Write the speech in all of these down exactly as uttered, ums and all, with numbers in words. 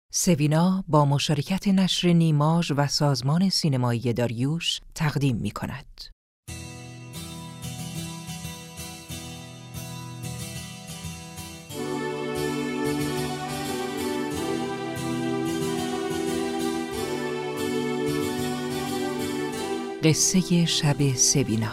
سوینا با مشارکت نشر نیماژ و سازمان سینمایی داریوش تقدیم می‌کند. قصه شب سوینا.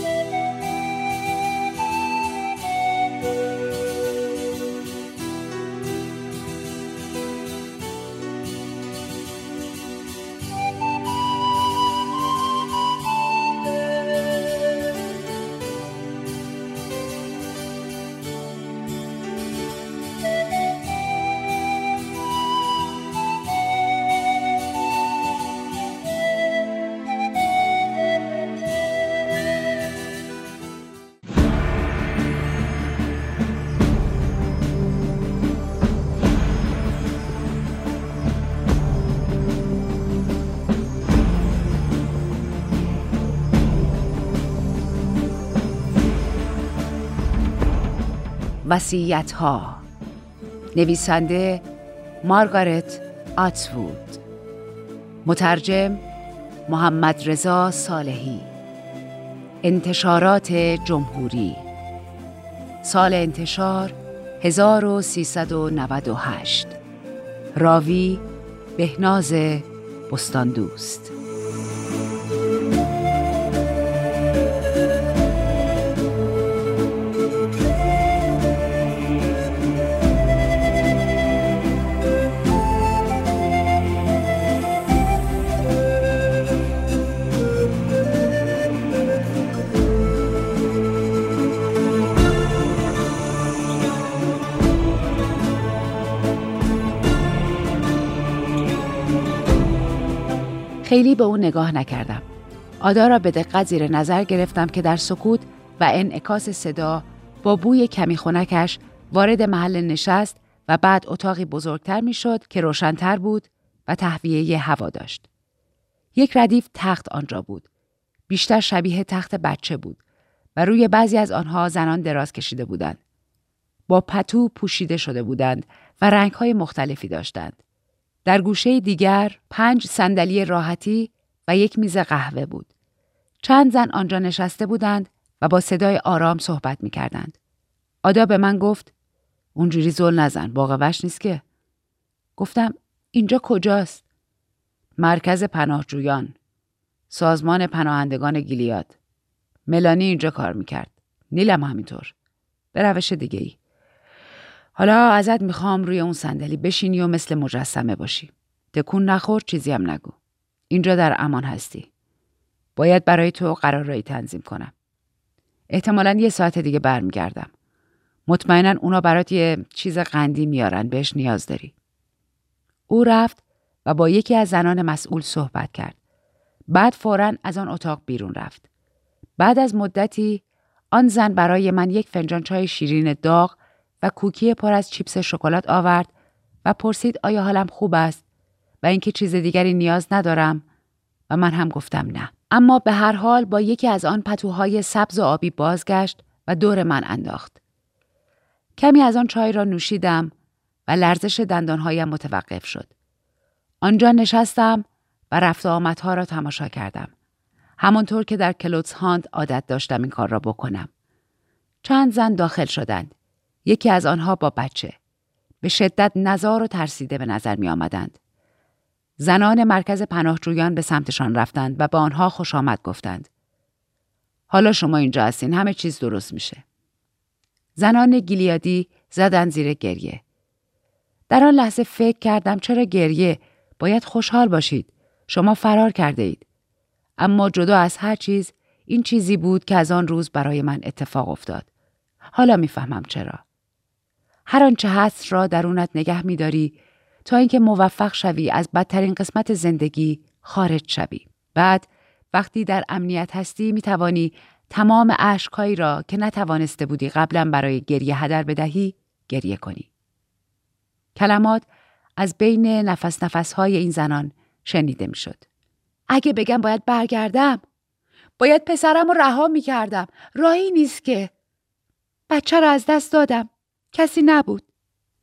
وصیت‌ها. نویسنده مارگارت اتوود، مترجم محمد رضا صالحی، انتشارات جمهوری، سال انتشار هزار و سیصد و نود و هشت، راوی بهناز بستاندوست. خیلی به اون نگاه نکردم. آدا را به دقت زیر نظر گرفتم که در سکوت و انعکاس صدا با بوی کمی خنکش وارد محل نشست و بعد اتاقی بزرگتر می شد که روشن‌تر بود و تهویه هوا داشت. یک ردیف تخت آنجا بود. بیشتر شبیه تخت بچه بود و روی بعضی از آنها زنان دراز کشیده بودند. با پتو پوشیده شده بودند و رنگ‌های مختلفی داشتند. در گوشه دیگر پنج صندلی راحتی و یک میز قهوه بود. چند زن آنجا نشسته بودند و با صدای آرام صحبت می کردند. آدا به من گفت اونجوری زل نزن، باغ وحش نیست که. گفتم اینجا کجاست؟ مرکز پناهجویان، سازمان پناهندگان گیلیاد. ملانی اینجا کار میکرد. نیلم همینطور. به روش دیگه ای. حالا ازت میخوام روی اون صندلی بشینی و مثل مجسمه باشی. تکون نخور، چیزی هم نگو. اینجا در امان هستی. باید برای تو قرارایی تنظیم کنم. احتمالاً یه ساعت دیگه برمیگردم. مطمئناً اونا برات یه چیز قندی میارن، بهش نیاز داری. او رفت و با یکی از زنان مسئول صحبت کرد. بعد فوراً از آن اتاق بیرون رفت. بعد از مدتی آن زن برای من یک فنجان چای شیرین داغ و کوکی پر از چیپس شکلات آورد و پرسید آیا حالم خوب است و اینکه چیز دیگری نیاز ندارم و من هم گفتم نه. اما به هر حال با یکی از آن پتوهای سبز و آبی بازگشت و دور من انداخت. کمی از آن چای را نوشیدم و لرزش دندانهایم متوقف شد. آنجا نشستم و رفت و آمدها را تماشا کردم. همانطور که در کلوتسهاند عادت داشتم این کار را بکنم. چند زن داخل شدند. یکی از آنها با بچه. به شدت نزار و ترسیده به نظر می آمدند. زنان مرکز پناهجویان به سمتشان رفتند و به آنها خوش آمد گفتند. حالا شما اینجا هستین، همه چیز درست میشه. زنان گیلیادی زدند زیر گریه. در آن لحظه فکر کردم چرا گریه؟ باید خوشحال باشید. شما فرار کرده اید. اما جدا از هر چیز این چیزی بود که از آن روز برای من اتفاق افتاد. حالا میفهمم چرا. هر آنچه هست را درونت نگه می‌داری تا اینکه موفق شوی از بدترین قسمت زندگی خارج شوی. بعد وقتی در امنیت هستی می‌توانی تمام اشک‌هایی را که نتوانسته بودی قبلا برای گریه هدر بدهی گریه کنی. کلمات از بین نفس نفس‌های این زنان شنیده می‌شد. اگه بگم باید برگردم، باید پسرم رو رها می‌کردم. راهی نیست که. بچه رو از دست دادم. کسی نبود.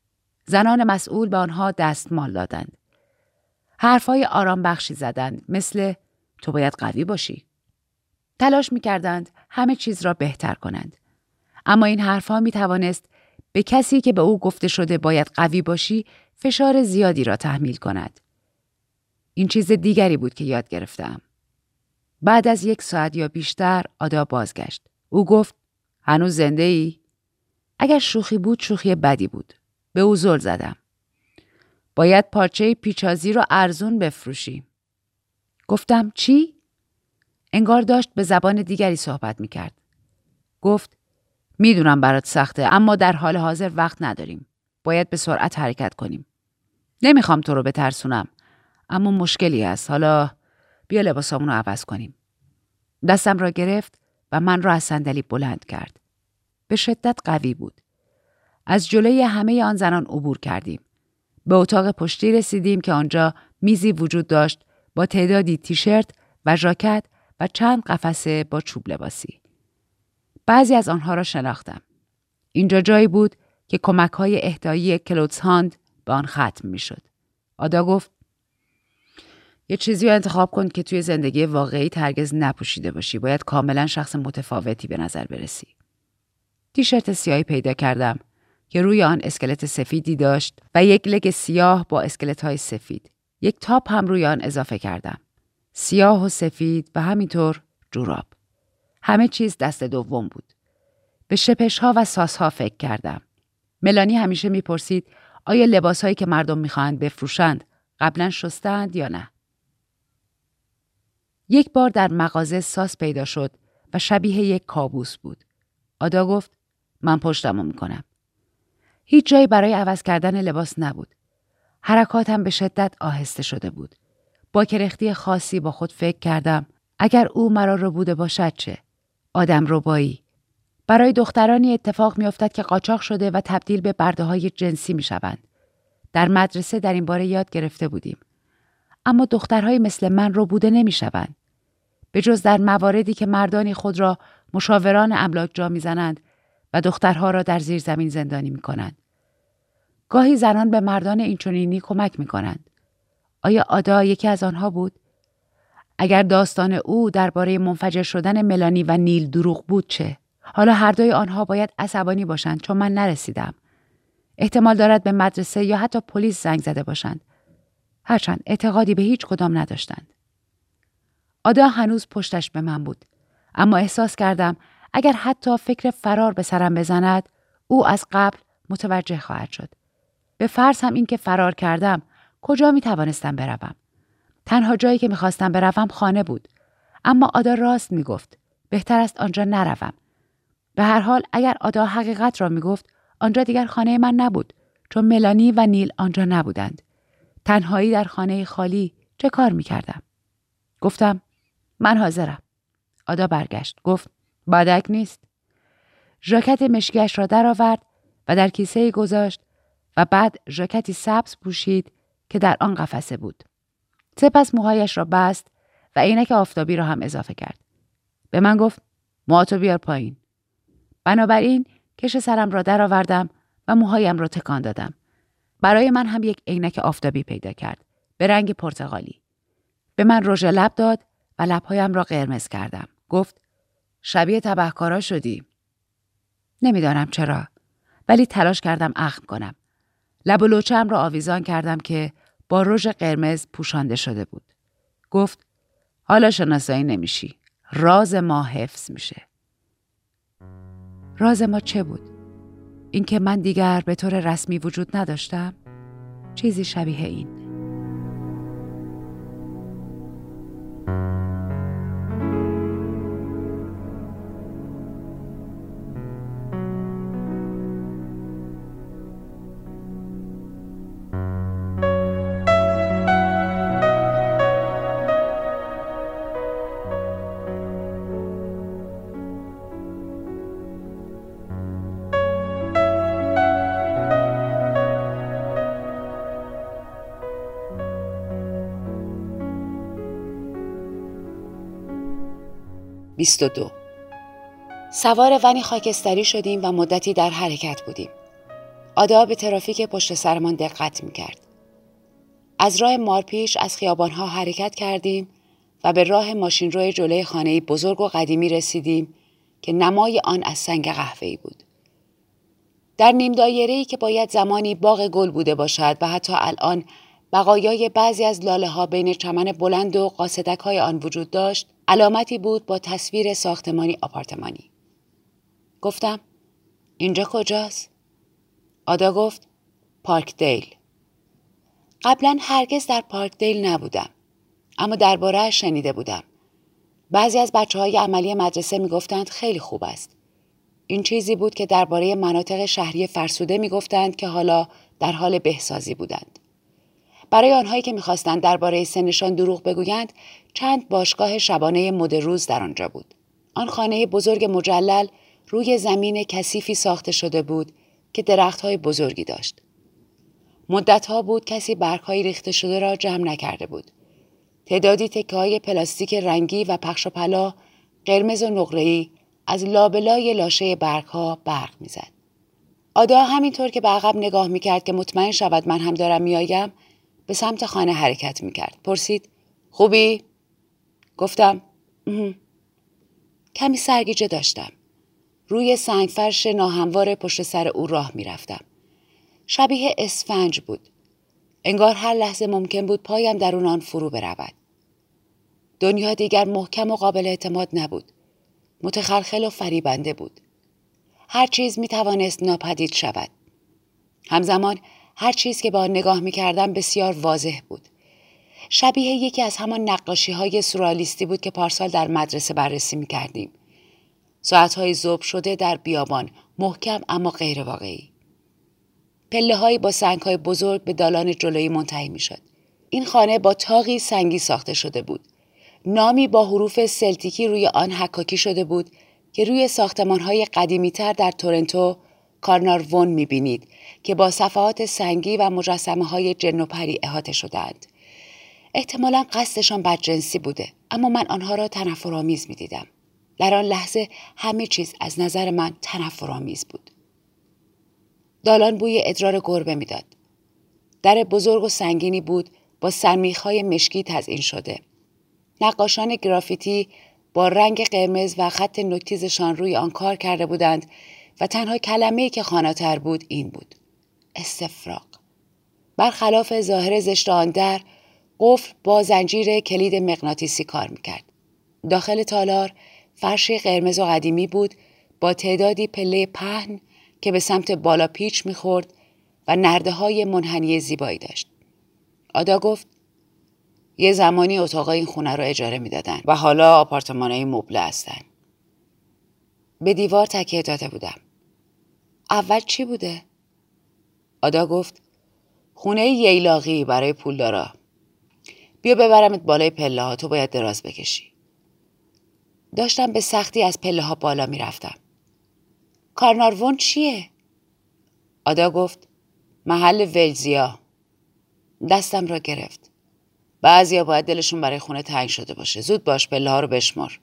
زنان مسئول به آنها دستمال دادند. حرفهای آرام بخشی زدند مثل تو باید قوی باشی. تلاش می‌کردند همه چیز را بهتر کنند. اما این حرفها می‌توانست به کسی که به او گفته شده باید قوی باشی فشار زیادی را تحمیل کند. این چیز دیگری بود که یاد گرفتم. بعد از یک ساعت یا بیشتر آدا بازگشت. او گفت هنوز زنده ای؟ اگر شوخی بود شوخی بدی بود. به او زل زدم. باید پارچه پیچازی را ارزون بفروشی. گفتم چی؟ انگار داشت به زبان دیگری صحبت می کرد. گفت میدونم برات سخته اما در حال حاضر وقت نداریم. باید به سرعت حرکت کنیم. نمیخوام تو رو بترسونم اما مشکلی هست. حالا بیا لباسامون رو عوض کنیم. دستم را گرفت و من را از صندلی بلند کرد. به شدت قوی بود. از جلوی همه آن زنان عبور کردیم. به اتاق پشتی رسیدیم که آنجا میزی وجود داشت با تعدادی تیشرت و ژاکت و چند قفسه با چوب لباسی. بعضی از آنها را شناختم. اینجا جایی بود که کمک‌های اهدایی کلوتسهاند به آن ختم می‌شد. آدا گفت یه چیزی رو انتخاب کن که توی زندگی واقعی هرگز نپوشیده باشی. باید کاملا شخص متفاوتی به نظر برسی. تیشرت سیاهی پیدا کردم که روی آن اسکلت سفیدی داشت و یک لگ سیاه با اسکلت‌های سفید. یک تاپ هم روی آن اضافه کردم. سیاه و سفید و همینطور جوراب. همه چیز دست دوم بود. به شپش‌ها و ساس‌ها فکر کردم. ملانی همیشه میپرسید آیا لباس‌هایی که مردم می‌خواهند بفروشند قبلا شستند یا نه. یک بار در مغازه ساس پیدا شد و شبیه یک کابوس بود. آدا گفت من پشتمو میکنم. هیچ جایی برای عوض کردن لباس نبود. حرکاتم به شدت آهسته شده بود. با کرختی خاصی با خود فکر کردم اگر او مرا رو بوده باشد چه؟ آدم ربایی. برای دخترانی اتفاق میافتد که قاچاق شده و تبدیل به برده‌های جنسی میشوند. در مدرسه در این باره یاد گرفته بودیم. اما دخترهای مثل من رو بوده نمیشوند. به جز در مواردی که مردانی خود را مشاوران املاک جا میزنند و دخترها را در زیر زمین زندانی میکنند. گاهی زنان به مردان اینچنینی کمک میکنند. آیا آدا یکی از آنها بود؟ اگر داستان او درباره منفجر شدن ملانی و نیل دروغ بود چه؟ حالا هر دوی آنها باید عصبانی باشند چون من نرسیدم. احتمال دارد به مدرسه یا حتی پلیس زنگ زده باشند. هرچند اعتقادی به هیچ کدام نداشتند. آدا هنوز پشتش به من بود. اما احساس کردم اگر حتی فکر فرار به سرم بزند او از قبل متوجه خواهد شد. به فرض هم این که فرار کردم کجا می توانستم بروم؟ تنها جایی که می خواستم بروم خانه بود. اما آدا راست می گفت. بهتر است آنجا نروم. به هر حال اگر آدا حقیقت را می گفت آنجا دیگر خانه من نبود چون ملانی و نیل آنجا نبودند. تنهایی در خانه خالی چه کار می کردم؟ گفتم من حاضرم. آدا برگشت. گفت بادک نیست. ژاکت مشکیش را درآورد و در کیسه گذاشت و بعد ژاکتی سبز پوشید که در آن قفسه بود. سپس موهایش را بست و عینک آفتابی را هم اضافه کرد. به من گفت موهاتو بیار پایین. بنابراین کش سرم را درآوردم و موهایم را تکان دادم. برای من هم یک عینک آفتابی پیدا کرد به رنگ پرتقالی. به من رژ لب داد و لبهایم را قرمز کردم. گفت شبیه تبهکارا شدی. نمیدانم چرا ولی تلاش کردم اخم کنم. لب و لوچه‌ام را آویزان کردم که با رژ قرمز پوشانده شده بود. گفت حالا شناسایی نمیشی. راز ما حفظ میشه. راز ما چه بود؟ اینکه من دیگر به طور رسمی وجود نداشتم؟ چیزی شبیه این. بیست و دو. سوار ونی خاکستری شدیم و مدتی در حرکت بودیم. آدا به ترافیک پشت سرمان دقت می‌کرد. از راه مارپیش از خیابان‌ها حرکت کردیم و به راه ماشین‌روی جلوی خانه‌ای بزرگ و قدیمی رسیدیم که نمای آن از سنگ قهوه‌ای بود. در نیم دایره‌ای که باید زمانی باغ گل بوده باشد و حتی الان بقایای بعضی از لاله‌ها بین چمن بلند و قاصدک‌های آن وجود داشت، علامتی بود با تصویر ساختمانی آپارتمانی. گفتم: اینجا کجاست؟ آدا گفت: پارکدیل. قبلا هرگز در پارکدیل نبودم، اما درباره‌اش شنیده بودم. بعضی از بچه‌های عملی مدرسه میگفتند خیلی خوب است. این چیزی بود که درباره مناطق شهری فرسوده میگفتند که حالا در حال بهسازی بودند. برای آنهایی که میخواستند درباره سنشان دروغ بگویند، چند باشگاه شبانه مد روز در آنجا بود. آن خانه بزرگ مجلل روی زمین کثیفی ساخته شده بود که درخت‌های بزرگی داشت. مدت‌ها بود کسی برگ‌های ریخته شده را جمع نکرده بود. تعدادی تکه‌های پلاستیک رنگی و پخش و پلا، قرمز و نقره‌ای از لابلای لاشه برگ‌ها برق می‌زد. آدا همینطور که به عقب نگاه می‌کرد که مطمئن شود من هم دارم می‌آیم، به سمت خانه حرکت می‌کرد. پرسید: خوبی؟ گفتم: اه. کمی سرگیجه داشتم. روی سنگفرش ناهموار پشت سر او راه می‌رفتم. شبیه اسفنج بود. انگار هر لحظه ممکن بود پایم درون آن فرو برود. دنیا دیگر محکم و قابل اعتماد نبود. متخلخل و فریبنده بود. هر چیز می توانست ناپدید شود. همزمان هر چیز که با آن نگاه می کردم بسیار واضح بود. شبیه یکی از همان نقاشی های سورئالیستی بود که پارسال در مدرسه بررسی می کردیم. ساعتهای ذوب شده در بیابان، محکم اما غیر واقعی. پله هایی با سنگ های بزرگ به دالان جلویی منتهی می شد. این خانه با تاقی سنگی ساخته شده بود. نامی با حروف سلتیکی روی آن حکاکی شده بود که روی ساختمان های قدیمی تر در تورنتو کارنارون می بینید که با صفحات سنگی و مجسمه های جن و پری احاطه شده‌اند. احتمالاً قصدشان بدجنسی بوده، اما من آنها را تنفرآمیز می دیدم. در آن لحظه همه چیز از نظر من تنفرآمیز بود. دالان بوی ادرار گربه میداد. در بزرگ و سنگینی بود با سرمیخ‌های مشکی تزئین شده. نقاشان گرافیتی با رنگ قرمز و خط نوک‌تیزشان روی آن کار کرده بودند و تنها کلمه‌ای که خواناتر بود این بود: استفراغ. برخلاف ظاهر زشت آن در، قفل با زنجیر کلید مغناطیسی کار میکرد. داخل تالار فرشی قرمز و قدیمی بود با تعدادی پله پهن که به سمت بالا پیچ میخورد و نرده های منحنی زیبایی داشت. آدا گفت: یه زمانی اتاقای این خونه رو اجاره میدادن و حالا آپارتمانای مبله هستن. به دیوار تکیه داده بودم. اول چی بوده؟ آدا گفت: خونه ییلاقی برای پولدارا. بیا ببرمت بالای پله ها، تو باید دراز بکشی. داشتم به سختی از پله ها بالا میرفتم. کارنارون چیه؟ آدا گفت: محل ولزیا. دستم را گرفت. بعضیا باید دلشون برای خونه تنگ شده باشه. زود باش، پله ها رو بشمار.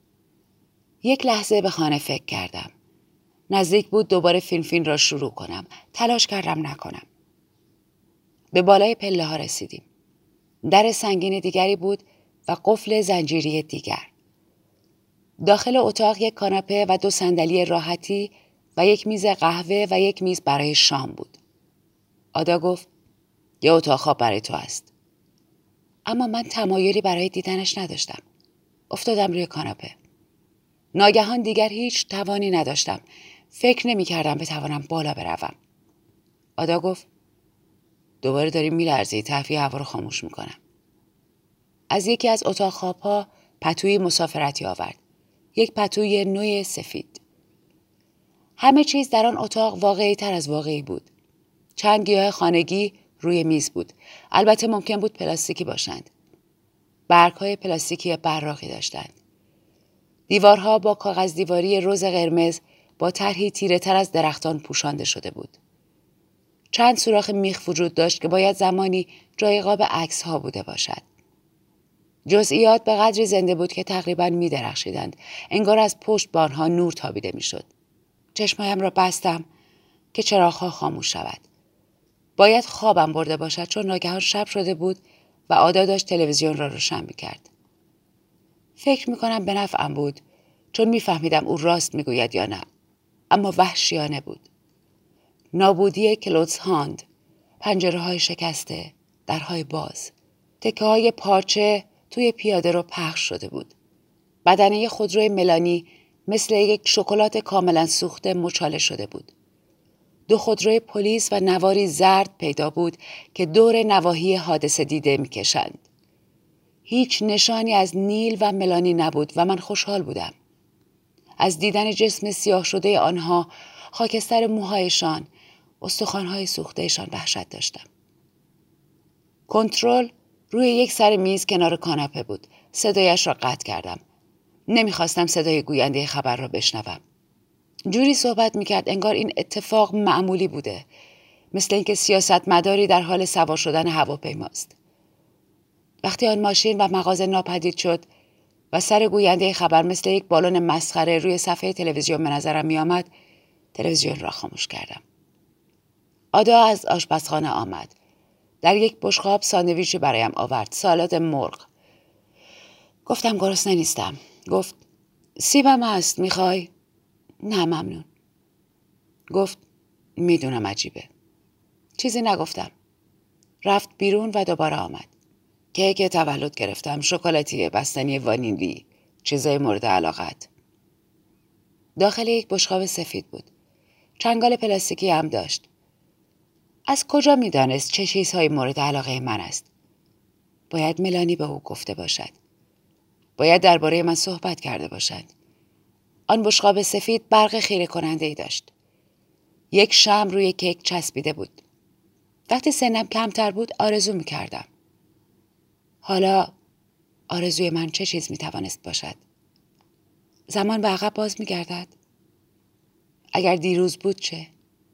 یک لحظه به خانه فکر کردم. نزدیک بود دوباره فیلم فیلم را شروع کنم. تلاش کردم نکنم. به بالای پله ها رسیدیم. در سنگین دیگری بود و قفل زنجیری دیگر. داخل اتاق یک کاناپه و دو صندلی راحتی و یک میز قهوه و یک میز برای شام بود. آدا گفت: یه اتاق خواب برای تو است. اما من تمایلی برای دیدنش نداشتم. افتادم روی کاناپه. ناگهان دیگر هیچ توانی نداشتم. فکر نمی کردم بتوانم بالا بروم. آدا گفت: دوباره داری میلرزی، تهویه هوا رو خاموش میکنم. از یکی از اتاق خوابها پتوی مسافرتی آورد. یک پتوی نوع سفید. همه چیز در آن اتاق واقعی تر از واقعی بود. چند گیاه خانگی روی میز بود. البته ممکن بود پلاستیکی باشند. برگ‌های پلاستیکی براقی داشتند. دیوارها با کاغذ دیواری رز قرمز با طرحی تیره تر از درختان پوشانده شده بود. چند سوراخ میخ وجود داشت که باید زمانی جای قاب عکس‌ها بوده باشد. جزئیات به قدری زنده بود که تقریباً می درخشیدند. انگار از پشت به آنها نور تابیده می شد. چشمایم را بستم که چراغ‌ها خاموش شود. باید خوابم برده باشد چون ناگهان شب شده بود و عادا داشت تلویزیون را روشن می‌کرد. فکر می‌کنم به نفعم بود چون می‌فهمیدم او راست می‌گوید یا نه، اما وحشیانه بود. نابودی کلوتس هاند، پنجره‌های شکسته، درهای باز، تکه‌های پارچه توی پیاده رو پخش شده بود. بدنه خودروی ملانی مثل یک شکلات کاملا سوخته مچاله شده بود. دو خودروی پلیس و نواری زرد پیدا بود که دور نواحی حادثه دیده می‌کشند. هیچ نشانی از نیل و ملانی نبود و من خوشحال بودم. از دیدن جسم سیاه شده آنها، خاکستر موهایشان، استخوان‌های سوختهشان وحشت داشتم. کنترل روی یک سر میز کنار کاناپه بود. صدایش را قطع کردم. نمیخواستم صدای گوینده خبر را بشنوم. جوری صحبت میکرد انگار این اتفاق معمولی بوده. مثل اینکه سیاستمداری در حال سوار شدن هواپیماست. وقتی آن ماشین و مغازه ناپدید شد و سر گوینده خبر مثل یک بالون مسخره روی صفحه تلویزیون به نظرم میآمد، تلویزیون را خاموش کردم. آدا از آشپزخانه آمد. در یک بشقاب ساندویچی برایم آورد، سالاد مرغ. گفتم گرسنه نیستم. گفت سیبم هست، میخوای؟ نه ممنون. گفت میدونم عجیبه. چیزی نگفتم. رفت بیرون و دوباره آمد. کیک تولد گرفتم، شکلاتی، بستنی وانیلی، چیزای مورد علاقت. داخل یک بشقاب سفید بود. چنگال پلاستیکی هم داشت. از کجا میدانست چه چیزهای مورد علاقه من است؟ باید ملانی به او گفته باشد. باید درباره من صحبت کرده باشد. آن بشقاب سفید برق خیره کننده ای داشت. یک شمع روی کیک چسبیده بود. وقتی سنم کمتر بود آرزو میکردم. حالا آرزوی من چه چیز میتوانست باشد؟ زمان به عقب باز میگردد؟ اگر دیروز بود چه؟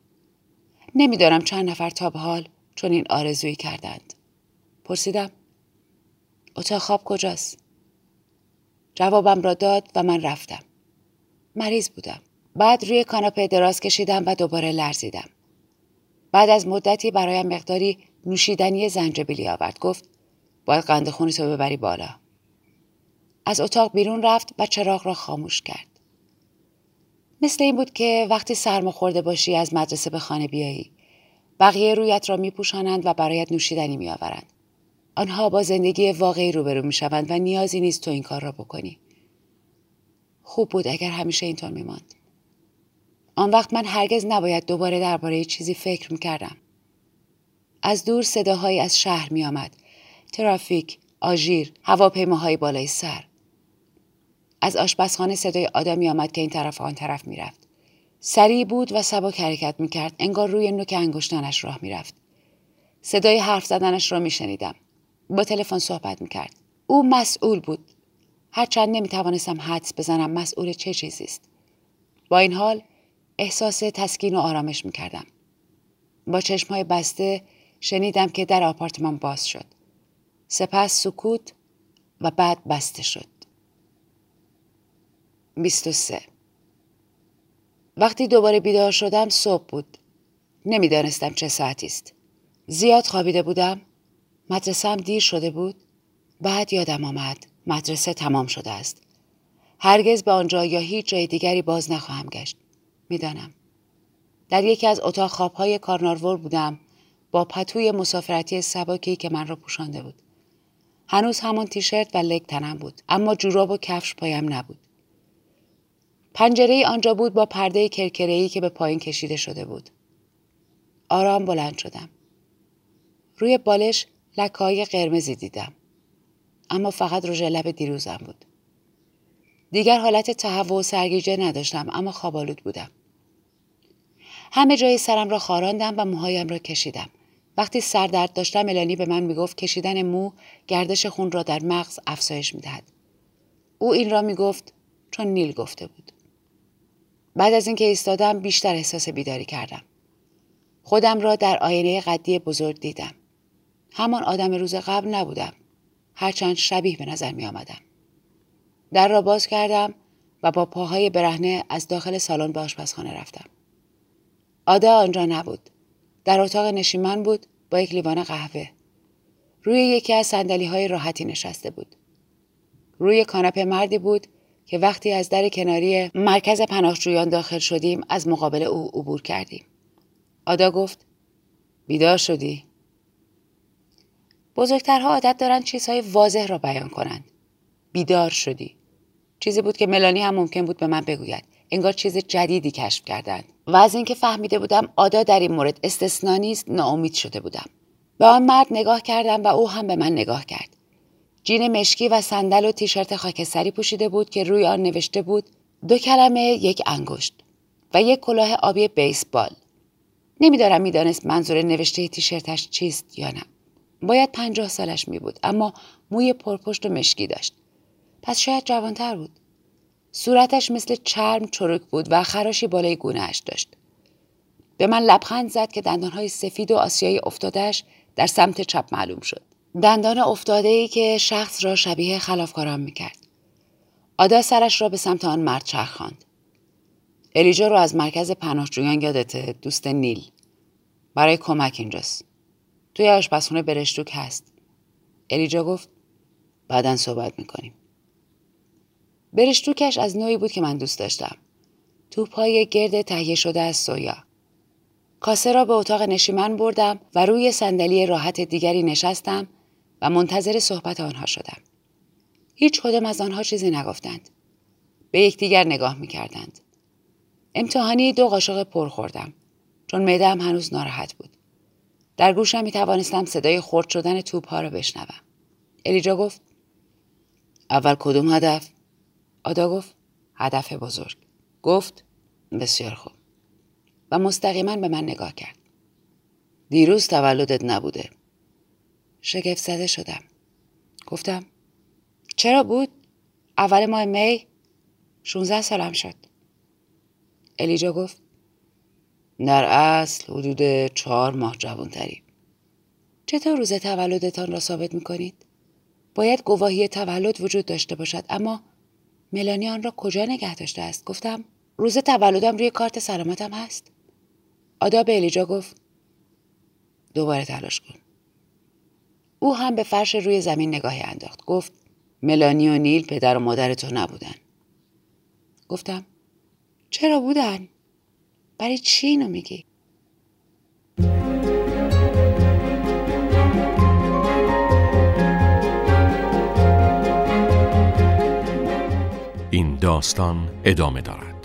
نمیدانم چند نفر تا به حال چون این آرزویی کردند. پرسیدم اتاق خواب کجاست؟ جوابم را داد و من رفتم. مریض بودم. بعد روی کاناپه دراز کشیدم و دوباره لرزیدم. بعد از مدتی برایم مقداری نوشیدنی زنجبیلی آورد. گفت باید قند خونتو ببری بالا. از اتاق بیرون رفت و چراغ را خاموش کرد. مثل این بود که وقتی سرما خورده باشی از مدرسه به خانه بیایی. بقیه رویت را میپوشانند و برایت نوشیدنی میآورند. آنها با زندگی واقعی روبرو میشوند و نیازی نیست تو این کار را بکنی. خوب بود اگر همیشه اینطور میماند. آن وقت من هرگز نباید دوباره درباره چیزی فکر میکردم. از دور صداهایی از شهر میآمد. ترافیک، آژیر، هواپیماهای بالای سر. از آشپزخانه صدای آدمی آمد که این طرف آن طرف میرفت. سریع بود و سبک حرکت میکرد، انگار روی نوک انگشتانش راه میرفت. صدای حرف زدنش را میشنیدم. با تلفن صحبت میکرد. او مسئول بود. هرچند نمیتوانستم حدس بزنم مسئول چه چیزی است. با این حال احساس تسکین و آرامش میکردم. با چشمهای بسته شنیدم که در آپارتمان باز شد. سپس سکوت و بعد بسته شد. بیست و سه. وقتی دوباره بیدار شدم صبح بود. نمیدانستم چه ساعتی است. زیاد خوابیده بودم. مدرسه‌ام دیر شده بود. بعد یادم آمد مدرسه تمام شده است. هرگز به آنجا یا هیچ جای دیگری باز نخواهم گشت. میدانم. در یکی از اتاق خواب‌های کارنارور بودم با پتوی مسافرتی سبکی که من را پوشانده بود. هنوز همان تیشرت و لگ تنم بود، اما جوراب و کفش پایم نبود. پنجره آنجا بود با پرده کرکره‌ای که به پایین کشیده شده بود. آرام بلند شدم. روی بالش لکه‌های قرمزی دیدم. اما فقط رژ لب دیروزم بود. دیگر حالت تهوع و سرگیجه نداشتم، اما خواب‌آلود بودم. همه جای سرم را خاراندم و موهایم را کشیدم. وقتی سردرد داشتم ملانی به من میگفت کشیدن مو گردش خون را در مغز افزایش میدهد. او این را میگفت چون نیل گفته بود. بعد از اینکه ایستادم بیشتر احساس بیداری کردم. خودم را در آینه قدی بزرگ دیدم. همان آدم روز قبل نبودم. هرچند شبیه به نظر می آمدم. در را باز کردم و با پاهای برهنه از داخل سالن به آشپزخانه رفتم. آدا آنجا نبود. در اتاق نشیمن بود با یک لیوان قهوه. روی یکی از صندلی‌های راحتی نشسته بود. روی کاناپه مردی بود که وقتی از در کناری مرکز پناهجویان داخل شدیم از مقابل او عبور کردیم. آدا گفت: بیدار شدی؟ بزرگترها عادت دارند چیزهای واضح را بیان کنند. بیدار شدی. چیزی بود که ملانی هم ممکن بود به من بگوید. انگار چیز جدیدی کشف کردند. و از اینکه فهمیده بودم آدا در این مورد استثنا نیست ناامید شده بودم. به آن مرد نگاه کردم و او هم به من نگاه کرد. جین مشکی و صندل و تیشرت خاکستری پوشیده بود که روی آن نوشته بود دو کلمه یک انگشت و یک کلاه آبی بیسبال. نمیدارم میدانست منظور نوشته تیشرتش چیست یا نه. باید پنجاه سالش می بود اما موی پرپشت و مشکی داشت. پس شاید جوانتر بود. صورتش مثل چرم چروک بود و خراشی بالای گونه‌اش داشت. به من لبخند زد که دندانهای سفید و آسیایی افتاده‌اش در سمت چپ معلوم شد. دندان افتاده‌ای که شخص را شبیه خلافکاران می‌کرد. آدا سرش را به سمت آن مرد چرخاند. الیجا رو از مرکز پناهجویان یادته؟ دوست نیل. برای کمک اینجاست. توی آشپزخونه برشتوک هست. الیجا گفت: بعداً صحبت می‌کنیم. برشتوکش از نوعی بود که من دوست داشتم. توپ‌های گرد تهیه شده از سویا. کاسه را به اتاق نشیمن بردم و روی صندلی راحت دیگری نشستم و منتظر صحبت آنها شدم. هیچ کدام از آنها چیزی نگفتند. به یکدیگر نگاه می‌کردند. امتحانی دو قاشق پر خوردم چون معده‌ام هنوز ناراحت بود. در گوشم می‌توانستم صدای خرد شدن توپ‌ها را بشنوم. الیجا گفت: اول کدوم هدف؟ آدا گفت: هدف بزرگ. گفت: بسیار خوب. و مستقیما به من نگاه کرد. دیروز تولدت نبوده. شگفت زده شدم. گفتم: چرا بود؟ اول ماه می؟ شانزده سالم شد. الیجا گفت: در اصل حدود چهار ماه جوانتری. چطور روز تولدتان را ثابت میکنید؟ باید گواهی تولد وجود داشته باشد، اما ملانی آن را کجا نگه داشته است؟ گفتم: روز تولدم روی کارت سلامتم هست. آدا به الیجا گفت: دوباره تلاش کن. او هم به فرش روی زمین نگاهی انداخت. گفت: ملانی و نیل پدر و مادر تو نبودن. گفتم: چرا بودن؟ برای چی اینو میگی؟ این داستان ادامه دارد.